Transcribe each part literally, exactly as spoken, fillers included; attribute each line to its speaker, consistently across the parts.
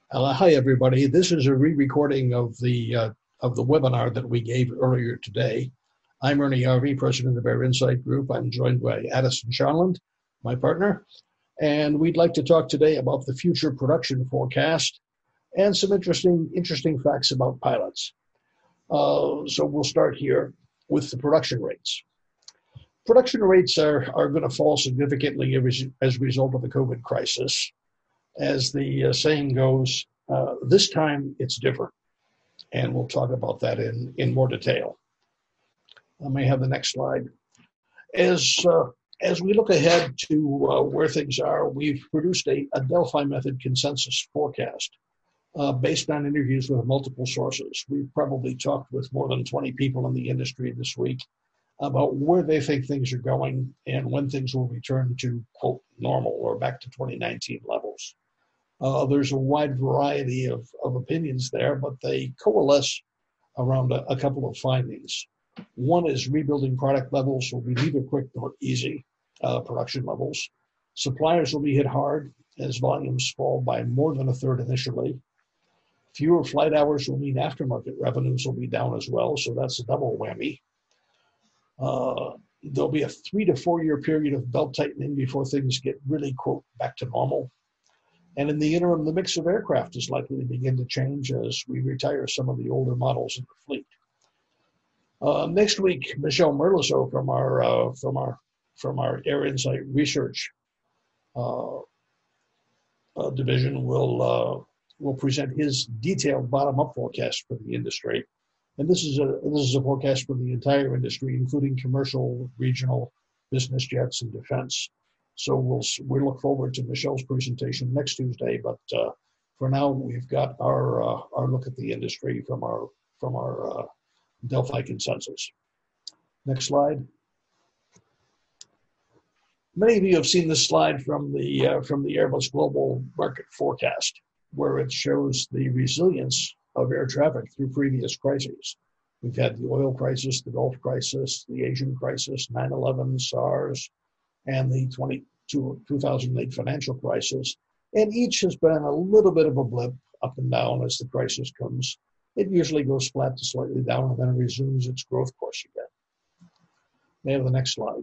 Speaker 1: Uh, hi, everybody. This is a re-recording of the uh, of the webinar that we gave earlier today. I'm Ernie Harvey, president of Air Insight Group. I'm joined by Addison Sharland, my partner, and we'd like to talk today about the future production forecast and some interesting interesting facts about pilots. Uh, so we'll start here with the production rates. Production rates are, are going to fall significantly as, as a result of the COVID crisis. As the uh, saying goes, uh, this time it's different. And we'll talk about that in, in more detail. I may have the next slide. As, uh, as we look ahead to uh, where things are, we've produced a, a Delphi method consensus forecast uh, based on interviews with multiple sources. We've probably talked with more than twenty people in the industry this week about where they think things are going and when things will return to, quote, normal or back to twenty nineteen levels. Uh, there's a wide variety of, of opinions there, but they coalesce around a, a couple of findings. One is rebuilding product levels will be neither quick nor easy, uh, production levels. Suppliers will be hit hard as volumes fall by more than a third initially. Fewer flight hours will mean aftermarket revenues will be down as well, so that's a double whammy. Uh, there'll be a three to four year period of belt tightening before things get really, quote, back to normal. And in the interim, the mix of aircraft is likely to begin to change as we retire some of the older models in the fleet. Uh, next week, Michel Merlisseau from our uh, from our from our Air Insight Research uh, uh, division will uh, will present his detailed bottom-up forecast for the industry. And this is a this is a forecast for the entire industry, including commercial, regional, business jets, and defense. So we'll we look forward to Michel's presentation next Tuesday. But uh, for now, we've got our uh, our look at the industry from our from our uh, Delphi consensus. Next slide. Many of you have seen this slide from the uh, from the Airbus Global Market Forecast, where it shows the resilience of air traffic through previous crises. We've had the oil crisis, the Gulf crisis, the Asian crisis, nine eleven, SARS, and the two thousand eight financial crisis. And each has been a little bit of a blip up and down as the crisis comes. It usually goes flat to slightly down and then it resumes its growth course again. May I have the next slide?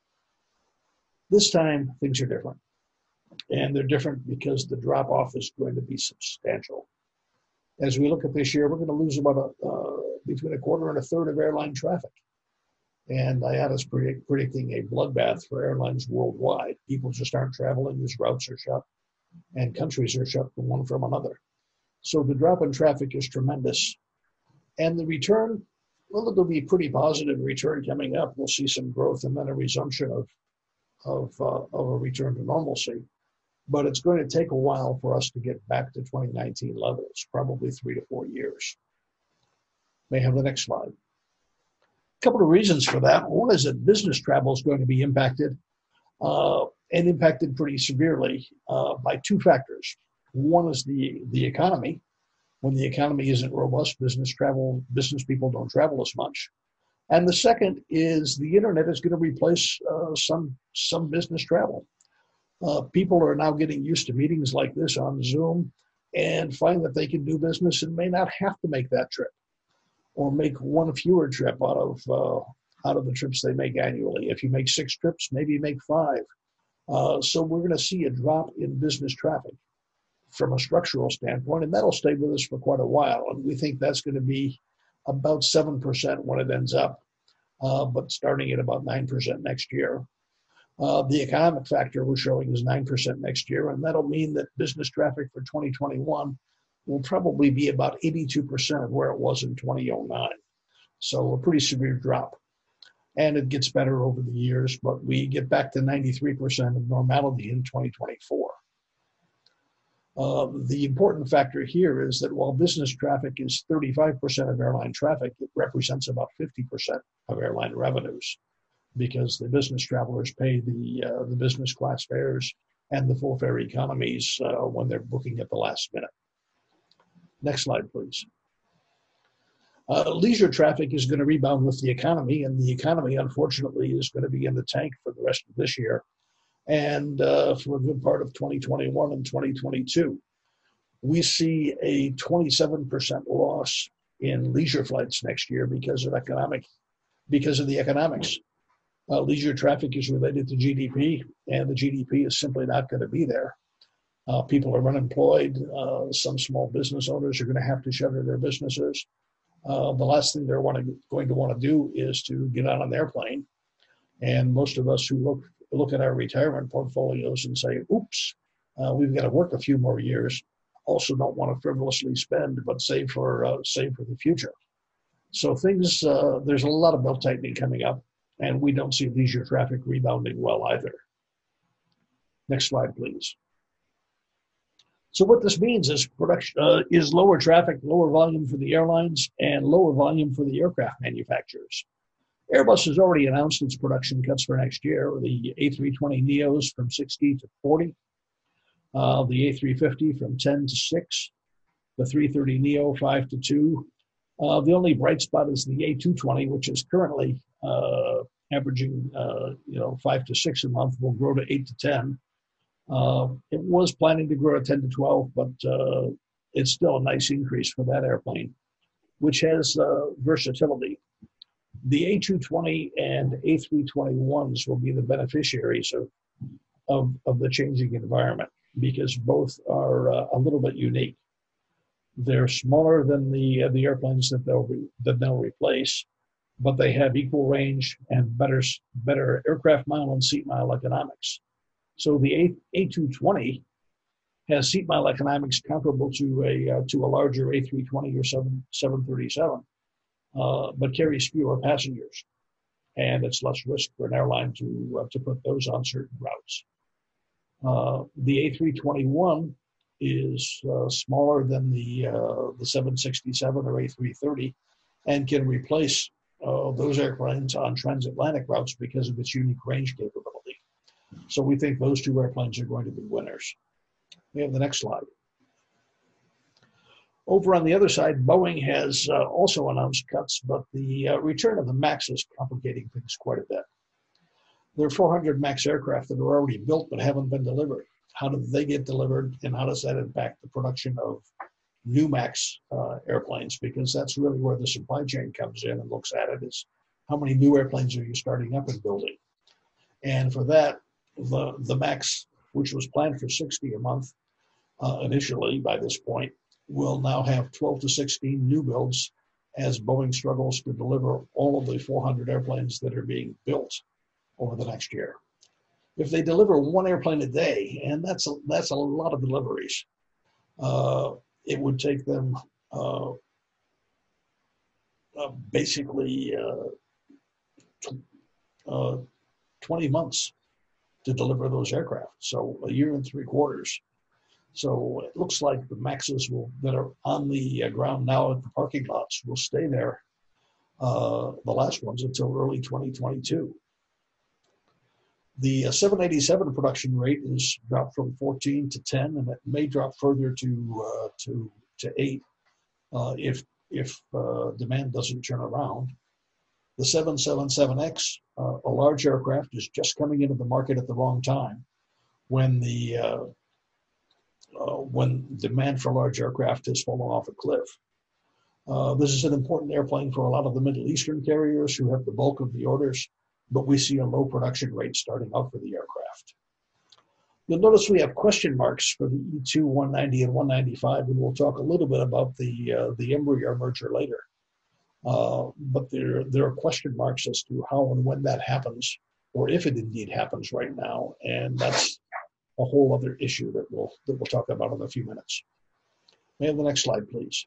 Speaker 1: This time, things are different. And they're different because the drop-off is going to be substantial. As we look at this year, we're going to lose about a, uh, between a quarter and a third of airline traffic. And I A T A is predict, predicting a bloodbath for airlines worldwide. People just aren't traveling as routes are shut and countries are shut from one from another. So the drop in traffic is tremendous. And the return, well, it'll be a pretty positive return coming up. We'll see some growth and then a resumption of, of, uh, of a return to normalcy. But it's going to take a while for us to get back to twenty nineteen levels, probably three to four years. May I have the next slide? A couple of reasons for that. One is that business travel is going to be impacted uh, and impacted pretty severely uh, by two factors. One is the, the economy. When the economy isn't robust, business travel, business people don't travel as much. And the second is the internet is going to replace uh, some, some business travel. Uh, people are now getting used to meetings like this on Zoom and find that they can do business and may not have to make that trip or make one fewer trip out of uh, out of the trips they make annually. If you make six trips, maybe you make five. Uh, so we're going to see a drop in business traffic from a structural standpoint, and that'll stay with us for quite a while. And we think that's going to be about seven percent when it ends up, uh, but starting at about nine percent next year. Uh, the economic factor we're showing is nine percent next year, and that'll mean that business traffic for twenty twenty-one will probably be about eighty-two percent of where it was in two thousand nine. So a pretty severe drop. And it gets better over the years, but we get back to ninety-three percent of normality in twenty twenty-four. Uh, the important factor here is that while business traffic is thirty-five percent of airline traffic, it represents about fifty percent of airline revenues, because the business travelers pay the uh, the business class fares and the full fare economies uh, when they're booking at the last minute. Next slide, please. Uh, leisure traffic is going to rebound with the economy, and the economy, unfortunately, is going to be in the tank for the rest of this year and uh, for a good part of twenty twenty-one and twenty twenty-two. We see a twenty-seven percent loss in leisure flights next year because of economic, because of the economics. Uh, leisure traffic is related to G D P, and the G D P is simply not going to be there. Uh, people are unemployed. Uh, some small business owners are going to have to shutter their businesses. Uh, the last thing they're want to, going to want to do is to get on an airplane. And most of us who look look at our retirement portfolios and say, oops, uh, we've got to work a few more years, also don't want to frivolously spend, but save for uh, save for the future. So things, uh, there's a lot of belt tightening coming up, and we don't see leisure traffic rebounding well either. Next slide, please. So what this means is production uh, is lower traffic, lower volume for the airlines, and lower volume for the aircraft manufacturers. Airbus has already announced its production cuts for next year. The A three twenty neos from sixty to forty, uh, the A three fifty from ten to six, the three thirty neo five to two. Uh, the only bright spot is the A two twenty, which is currently uh, averaging uh, you know five to six a month, will grow to eight to ten. Uh, it was planning to grow to ten to twelve, but uh, it's still a nice increase for that airplane, which has uh, versatility. The A two twenty and A three twenty-ones will be the beneficiaries of, of, of the changing environment because both are uh, a little bit unique. They're smaller than the uh, the airplanes that they'll re, that they'll replace, but they have equal range and better better aircraft mile and seat mile economics. So the A two twenty has seat mile economics comparable to a uh, to a larger A three twenty or seven thirty-seven. Uh, but carries fewer passengers, and it's less risk for an airline to uh, to put those on certain routes. Uh, the A three twenty-one is uh, smaller than the uh, the seven sixty-seven or A three thirty, and can replace uh, those airplanes on transatlantic routes because of its unique range capability. So we think those two airplanes are going to be winners. We have the next slide. Over on the other side, Boeing has uh, also announced cuts, but the uh, return of the MAX is complicating things quite a bit. There are four hundred MAX aircraft that are already built but haven't been delivered. How do they get delivered, and how does that impact the production of new MAX uh, airplanes? Because that's really where the supply chain comes in and looks at it, is how many new airplanes are you starting up and building? And for that, the, the MAX, which was planned for sixty a month uh, initially by this point, will now have twelve to sixteen new builds as Boeing struggles to deliver all of the four hundred airplanes that are being built over the next year. If they deliver one airplane a day, and that's a, that's a lot of deliveries, uh, it would take them uh, uh, basically uh, t- uh, twenty months to deliver those aircraft, so a year and three quarters. So it looks like the MAXes will, that are on the uh, ground now at the parking lots will stay there, uh, the last ones, until early twenty twenty-two. The uh, seven eighty-seven production rate is dropped from fourteen to ten, and it may drop further to uh, to to eight uh, if if uh, demand doesn't turn around. The seven seventy-seven X, uh, a large aircraft, is just coming into the market at the wrong time, when the uh, Uh, when demand for large aircraft has fallen off a cliff. Uh, this is an important airplane for a lot of the Middle Eastern carriers who have the bulk of the orders, but we see a low production rate starting out for the aircraft. You'll notice we have question marks for the E two, one ninety, and one ninety-five, and we'll talk a little bit about the uh, the Embraer merger later. Uh, but there, there are question marks as to how and when that happens, or if it indeed happens right now, and that's a whole other issue that we'll that we'll talk about in a few minutes. May I have the next slide, please?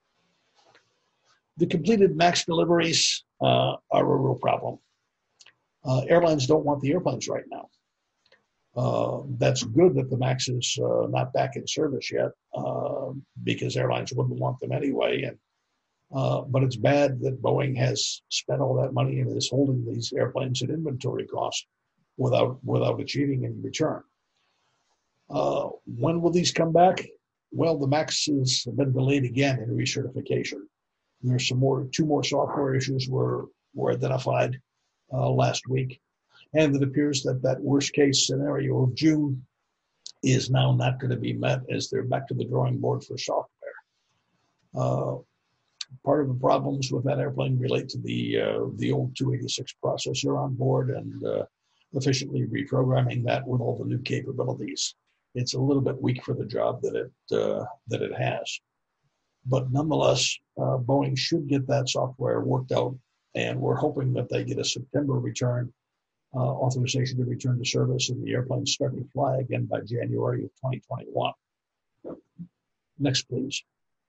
Speaker 1: The completed MAX deliveries uh, are a real problem. Uh, airlines don't want the airplanes right now. Uh, that's good that the MAX is uh, not back in service yet, uh, because airlines wouldn't want them anyway. And uh, but it's bad that Boeing has spent all that money and is holding these airplanes at inventory cost without without achieving any return. Uh, when will these come back? Well, the MAXs have been delayed again in recertification. There's some more, two more software issues were, were identified uh, last week. And it appears that that worst case scenario of June is now not going to be met as they're back to the drawing board for software. Uh, part of the problems with that airplane relate to the uh, the old two eighty-six processor on board and uh, efficiently reprogramming that with all the new capabilities. It's a little bit weak for the job that it uh, that it has. But nonetheless, uh, Boeing should get that software worked out, and we're hoping that they get a September return uh, authorization to return to service, and the airplane start to fly again by January of twenty twenty-one. Next, please.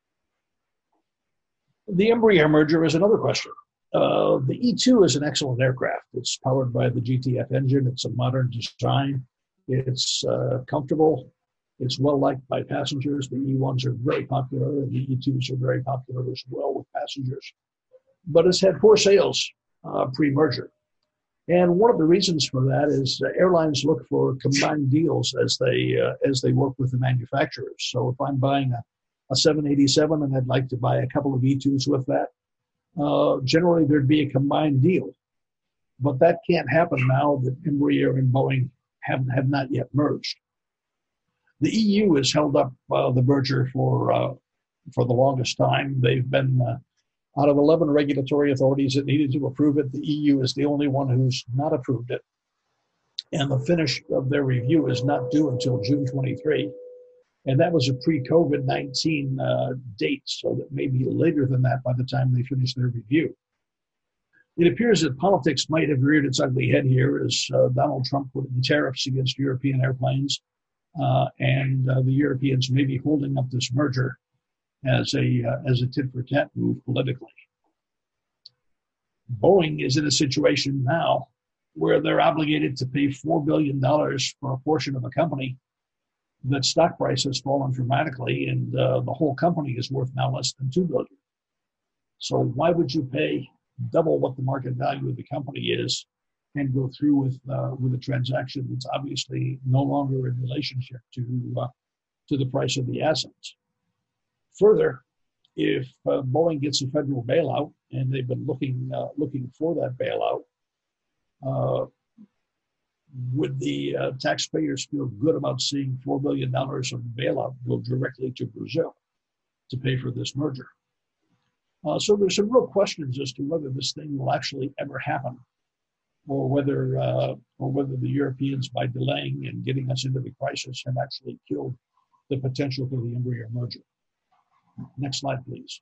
Speaker 1: The Embraer merger is another question. Uh, the E two is an excellent aircraft. It's powered by the G T F engine. It's a modern design. It's uh, comfortable. It's well liked by passengers. The E ones are very popular, and the E twos are very popular as well with passengers. But it's had poor sales uh, pre-merger. And one of the reasons for that is uh, airlines look for combined deals as they uh, as they work with the manufacturers. So if I'm buying a, a seven eighty-seven and I'd like to buy a couple of E twos with that, uh, generally there'd be a combined deal. But that can't happen now that Embraer and Boeing have, have not yet merged. The E U has held up uh, the merger for uh, for the longest time. They've been uh, out of eleven regulatory authorities that needed to approve it, the E U is the only one who's not approved it. And the finish of their review is not due until June twenty-third. And that was a pre-COVID nineteen uh, date, so that may be later than that by the time they finish their review. It appears that politics might have reared its ugly head here as uh, Donald Trump put in tariffs against European airplanes, uh, and uh, the Europeans may be holding up this merger as a uh, as a tit-for-tat move politically. Boeing is in a situation now where they're obligated to pay four billion dollars for a portion of a company that stock price has fallen dramatically, and uh, the whole company is worth now less than two billion dollars. So why would you pay double what the market value of the company is and go through with uh, with a transaction that's obviously no longer in relationship to uh, to the price of the assets? Further, if uh, Boeing gets a federal bailout, and they've been looking uh, looking for that bailout, uh, would the uh, taxpayers feel good about seeing four billion dollars of the bailout go directly to Brazil to pay for this merger? Uh, so there's some real questions as to whether this thing will actually ever happen, or whether uh, or whether the Europeans, by delaying and getting us into the crisis, have actually killed the potential for the Embraer merger. Next slide, please.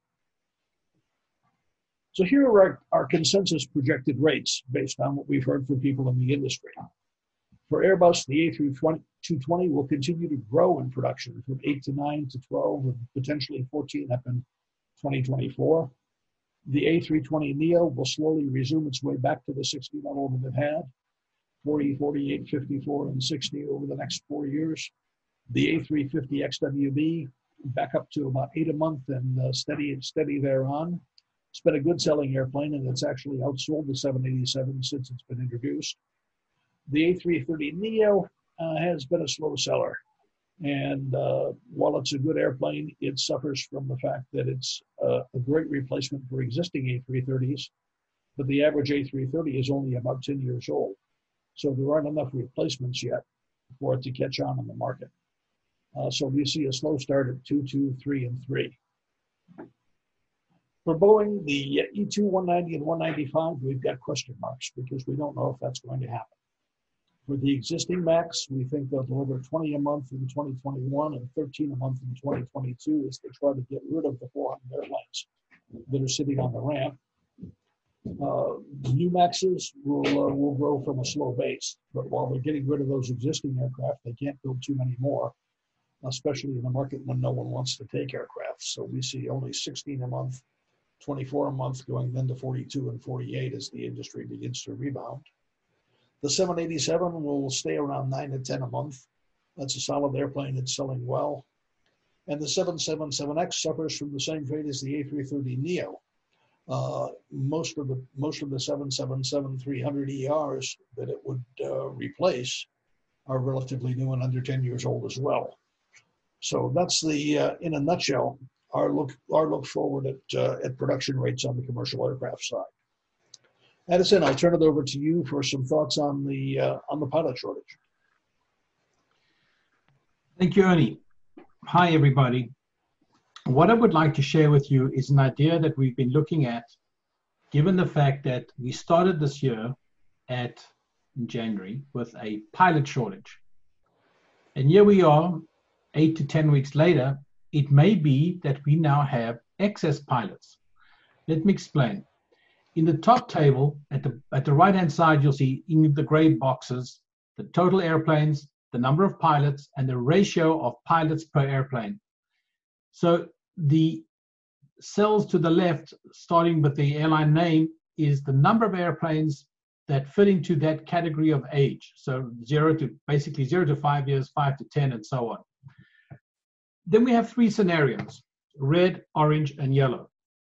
Speaker 1: So here are our, our consensus projected rates based on what we've heard from people in the industry. For Airbus, the A three twenty will continue to grow in production from eight to nine to twelve, and potentially fourteen up in twenty twenty-four. The A three twenty neo will slowly resume its way back to the sixty level that it had, forty, forty-eight, fifty-four, and sixty over the next four years. The A three fifty X W B back up to about eight a month and uh, steady and steady thereon. It's been a good selling airplane, and it's actually outsold the seven eighty-seven since it's been introduced. The A three thirty neo uh, has been a slow seller. And uh, while it's a good airplane, it suffers from the fact that it's uh, a great replacement for existing A three thirties, but the average A three thirty is only about ten years old. So there aren't enough replacements yet for it to catch on in the market. Uh, so we see a slow start at two, two, three, and three. For Boeing, the E two, one ninety, and one ninety-five, we've got question marks because we don't know if that's going to happen. For the existing MAX, we think they'll deliver twenty a month in twenty twenty-one and thirteen a month in twenty twenty-two as they try to get rid of the four hundred airplanes that are sitting on the ramp. Uh, the new MAXes will, uh, will grow from a slow base, but while they're getting rid of those existing aircraft, they can't build too many more, especially in a market when no one wants to take aircraft. So we see only sixteen a month, twenty-four a month, going then to forty-two and forty-eight as the industry begins to rebound. The seven eighty-seven will stay around nine to ten a month. That's a solid airplane. It's selling well. And the seven seventy-seven X suffers from the same fate as the A three thirty neo. Uh, most of the most of the seven seventy-seven three hundred E Rs that it would uh, replace are relatively new and under ten years old as well. So that's the, uh, in a nutshell, our look our look forward at uh, at production rates on the commercial aircraft side. Edison, I'll turn it over to you for some thoughts on the uh, on the pilot shortage.
Speaker 2: Thank you, Ernie. Hi, everybody. What I would like to share with you is an idea that we've been looking at, given the fact that we started this year at in January with a pilot shortage. And here we are, eight to ten weeks later, it may be that we now have excess pilots. Let me explain. In the top table, at the, at the right-hand side, you'll see in the gray boxes, the total airplanes, the number of pilots, and the ratio of pilots per airplane. So the cells to the left, starting with the airline name, is the number of airplanes that fit into that category of age. So zero to basically zero to five years, five to ten, and so on. Then we have three scenarios: red, orange, and yellow.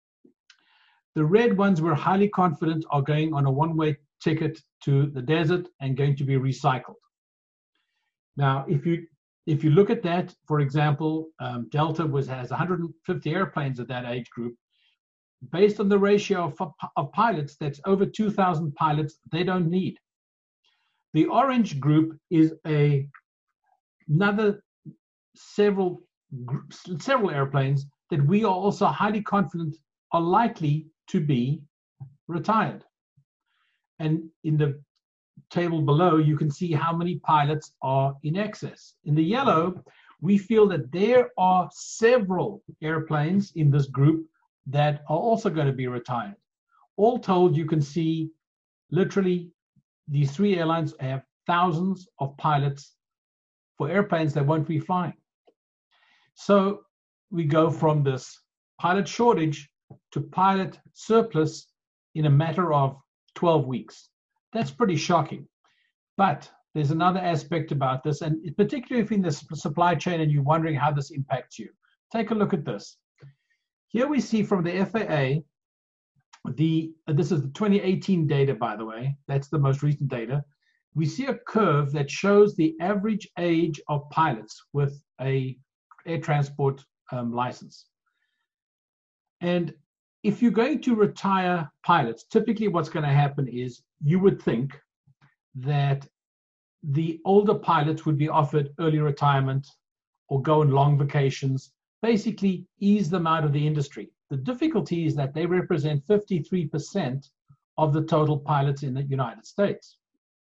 Speaker 2: The red ones we're highly confident are going on a one-way ticket to the desert and going to be recycled. Now, if you if you look at that, for example, um, Delta was has one hundred fifty airplanes at that age group. Based on the ratio of, of pilots, that's over two thousand pilots they don't need. The orange group is a another several several airplanes that we are also highly confident are likely to be retired. And in the table below, you can see how many pilots are in excess. In the yellow, we feel that there are several airplanes in this group that are also going to be retired. All told, you can see literally these three airlines have thousands of pilots for airplanes that won't be flying. So we go from this pilot shortage to pilot surplus in a matter of twelve weeks. That's pretty shocking. But there's another aspect about this, and particularly if in the supply chain and you're wondering how this impacts you. Take a look at this. Here we see from the F A A, the this is the twenty eighteen data, by the way. That's the most recent data. We see a curve that shows the average age of pilots with a air transport um, license. And if you're going to retire pilots, typically what's going to happen is you would think that the older pilots would be offered early retirement or go on long vacations, basically ease them out of the industry. The difficulty is that they represent fifty-three percent of the total pilots in the United States.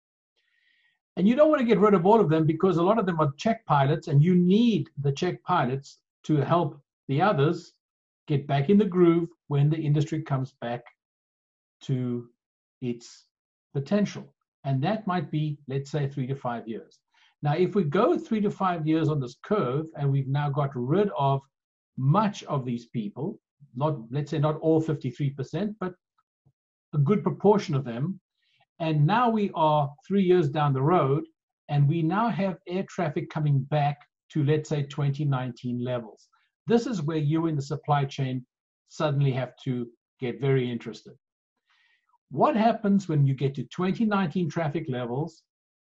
Speaker 2: And you don't want to get rid of all of them because a lot of them are check pilots, and you need the check pilots to help the others get back in the groove when the industry comes back to its potential. And that might be, let's say, three to five years. Now, if we go three to five years on this curve, and we've now got rid of much of these people, not, let's say not all fifty-three percent, but a good proportion of them, and now we are three years down the road, and we now have air traffic coming back to, let's say, twenty nineteen levels. This is where you in the supply chain suddenly have to get very interested. What happens when you get to twenty nineteen traffic levels,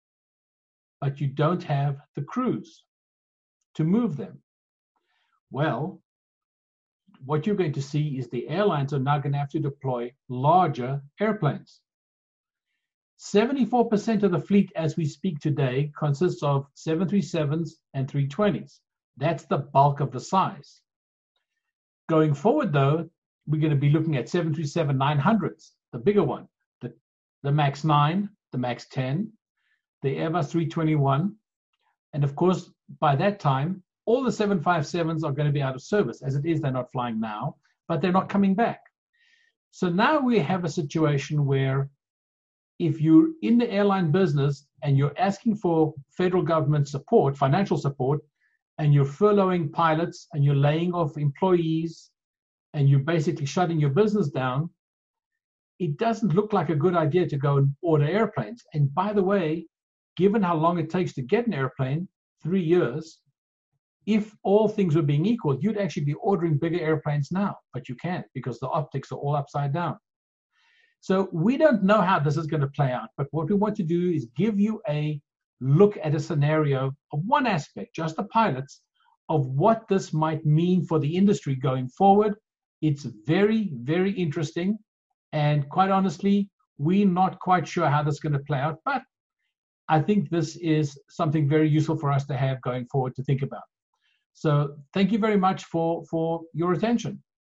Speaker 2: but you don't have the crews to move them? Well, what you're going to see is the airlines are now going to have to deploy larger airplanes. seventy-four percent of the fleet as we speak today consists of seven thirty-sevens and three twenties. That's the bulk of the size. Going forward, though, we're going to be looking at seven thirty-seven nine hundreds, the bigger one, the, the MAX nine, the MAX ten, the Airbus three twenty-one, and of course, by that time, all the seven fifty-sevens are going to be out of service. As it is, they're not flying now, but they're not coming back. So now we have a situation where if you're in the airline business and you're asking for federal government support, financial support, and you're furloughing pilots and you're laying off employees and you're basically shutting your business down, it doesn't look like a good idea to go and order airplanes. And by the way, given how long it takes to get an airplane, three years, if all things were being equal, you'd actually be ordering bigger airplanes now, but you can't because the optics are all upside down. So we don't know how this is going to play out, but what we want to do is give you a look at a scenario of one aspect, just the pilots, of what this might mean for the industry going forward. It's very, very interesting. And quite honestly, we're not quite sure how this is going to play out, but I think this is something very useful for us to have going forward to think about. So thank you very much for, for your attention.